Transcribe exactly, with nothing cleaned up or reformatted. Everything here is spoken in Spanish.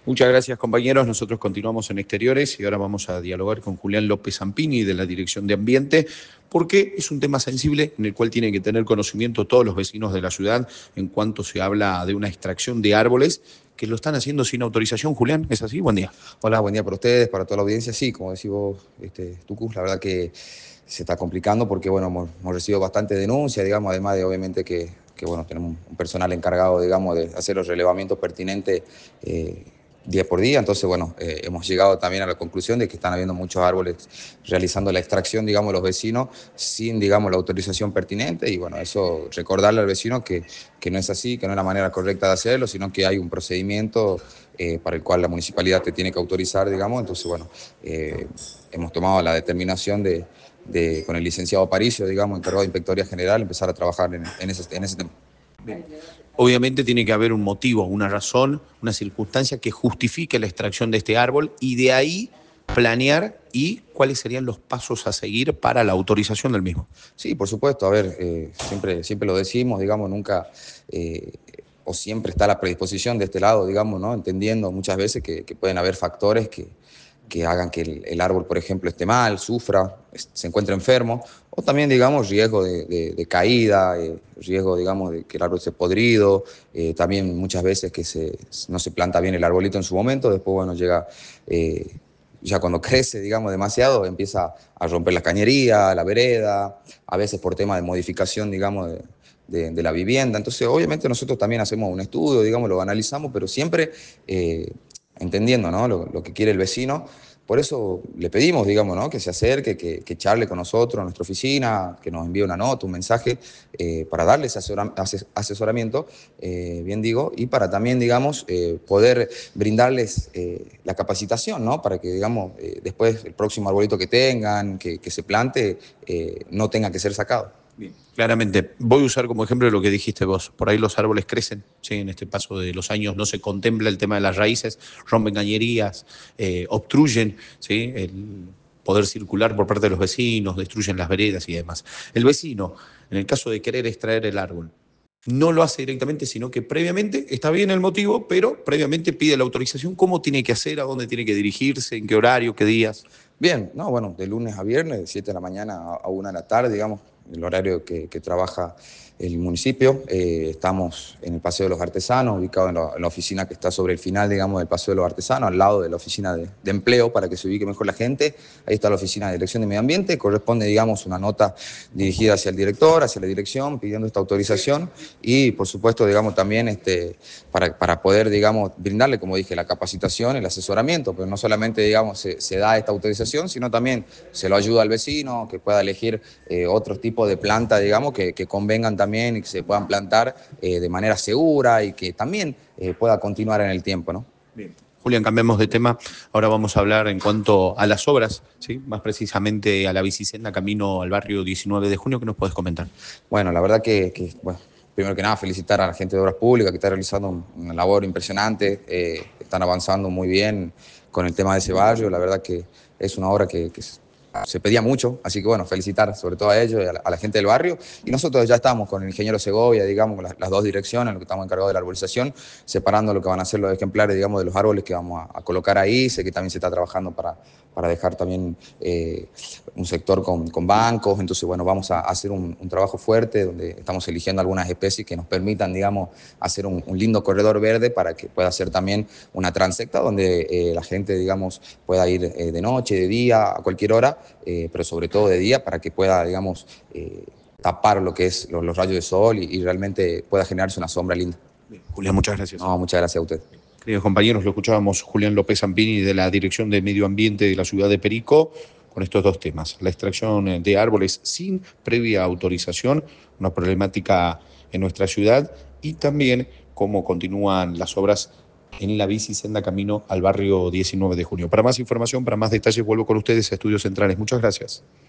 Muchas gracias, compañeros. Nosotros continuamos en Exteriores y ahora vamos a dialogar con Julián López Zampini de la Dirección de Ambiente, porque es un tema sensible en el cual tienen que tener conocimiento todos los vecinos de la ciudad en cuanto se habla de una extracción de árboles que lo están haciendo sin autorización. Julián, ¿es así? Buen día. Hola, buen día para ustedes, para toda la audiencia. Sí, como decís vos, este, Tucus, la verdad que se está complicando porque, bueno, hemos, hemos recibido bastante denuncia, digamos, además de, obviamente, que, que, bueno, tenemos un personal encargado, digamos, de hacer los relevamientos pertinentes eh, día por día. Entonces, bueno, eh, hemos llegado también a la conclusión de que están habiendo muchos árboles realizando la extracción, digamos, los vecinos sin, digamos, la autorización pertinente. Y, bueno, eso, recordarle al vecino que, que no es así, que no es la manera correcta de hacerlo, sino que hay un procedimiento Eh, para el cual la municipalidad te tiene que autorizar, digamos. Entonces, bueno, eh, hemos tomado la determinación de, de, con el licenciado Aparicio, digamos, encargado de Inspectoría General, empezar a trabajar en, en, ese, en ese tema. Bien. Obviamente tiene que haber un motivo, una razón, una circunstancia que justifique la extracción de este árbol y de ahí planear y cuáles serían los pasos a seguir para la autorización del mismo. Sí, por supuesto. A ver, eh, siempre, siempre lo decimos, digamos, nunca... Eh, o siempre está la predisposición de este lado, digamos, ¿no? Entendiendo muchas veces que, que pueden haber factores que, que hagan que el, el árbol, por ejemplo, esté mal, sufra, se encuentre enfermo, o también, digamos, riesgo de, de, de caída, eh, riesgo, digamos, de que el árbol esté podrido, eh, también muchas veces que se, no se planta bien el arbolito en su momento, después, bueno, llega... Eh, ya cuando crece, digamos, demasiado, empieza a romper la cañería, la vereda, a veces por tema de modificación, digamos, de, de, de la vivienda. Entonces, obviamente nosotros también hacemos un estudio, digamos, lo analizamos, pero siempre eh, entendiendo, ¿no?, lo, lo que quiere el vecino. Por eso le pedimos, digamos, ¿no?, que se acerque, que, que charle con nosotros a nuestra oficina, que nos envíe una nota, un mensaje, eh, para darle ese asesoramiento, eh, bien digo, y para también, digamos, eh, poder brindarles eh, la capacitación, ¿no?, para que, digamos, eh, después el próximo arbolito que tengan, que, que se plante, eh, no tenga que ser sacado. Bien. Claramente, voy a usar como ejemplo lo que dijiste vos. Por ahí los árboles crecen, ¿sí? En este paso de los años no se contempla el tema de las raíces, rompen cañerías, eh, obstruyen, ¿sí?, el poder circular por parte de los vecinos, destruyen las veredas y demás. El vecino, en el caso de querer extraer el árbol, no lo hace directamente, sino que previamente, está bien el motivo, pero previamente pide la autorización. ¿Cómo tiene que hacer? ¿A dónde tiene que dirigirse? ¿En qué horario? ¿Qué días? Bien, no, bueno, de lunes a viernes, de siete de la mañana a una de la tarde, digamos, el horario que, que trabaja el municipio. Eh, estamos en el Paseo de los Artesanos, ubicado en la, en la oficina que está sobre el final, digamos, del Paseo de los Artesanos, al lado de la oficina de, de empleo, para que se ubique mejor la gente. Ahí está la oficina de Dirección de Medio Ambiente. Corresponde, digamos, una nota dirigida hacia el director, hacia la dirección, pidiendo esta autorización y, por supuesto, digamos, también este, para, para poder, digamos, brindarle, como dije, la capacitación, el asesoramiento, pero no solamente, digamos, se, se da esta autorización, sino también se lo ayuda al vecino, que pueda elegir eh, otro tipo de planta, digamos, que, que convengan también y que se puedan plantar eh, de manera segura y que también eh, pueda continuar en el tiempo, ¿no? Bien. Julián, cambiemos de tema. Ahora vamos a hablar en cuanto a las obras, ¿sí?, más precisamente a la bicisenda camino al barrio diecinueve de junio. ¿Qué nos puedes comentar? Bueno, la verdad que, que bueno, primero que nada, felicitar a la gente de Obras Públicas que está realizando una labor impresionante. Eh, están avanzando muy bien con el tema de ese barrio. La verdad que es una obra que, que se pedía mucho, así que bueno, felicitar sobre todo a ellos y a la, a la gente del barrio. Y nosotros ya estamos con el ingeniero Segovia, digamos, con las, las dos direcciones, lo que estamos encargados de la arborización, separando lo que van a ser los ejemplares, digamos, de los árboles que vamos a, a colocar ahí. Sé que también se está trabajando para, para dejar también eh, un sector con, con bancos. Entonces, bueno, vamos a hacer un, un trabajo fuerte donde estamos eligiendo algunas especies que nos permitan, digamos, hacer un, un lindo corredor verde para que pueda ser también una transecta donde eh, la gente, digamos, pueda ir eh, de noche, de día, a cualquier hora, eh, pero sobre todo de día, para que pueda, digamos, eh, tapar lo que es los, los rayos de sol y, y realmente pueda generarse una sombra linda. Bien. Julián, muchas gracias. No, muchas gracias a usted. Queridos compañeros, lo escuchábamos Julián López Zampini de la Dirección de Medio Ambiente de la ciudad de Perico con estos dos temas: la extracción de árboles sin previa autorización, una problemática en nuestra ciudad, y también cómo continúan las obras en la bicisenda camino al barrio diecinueve de junio. Para más información, para más detalles, vuelvo con ustedes a Estudios Centrales. Muchas gracias.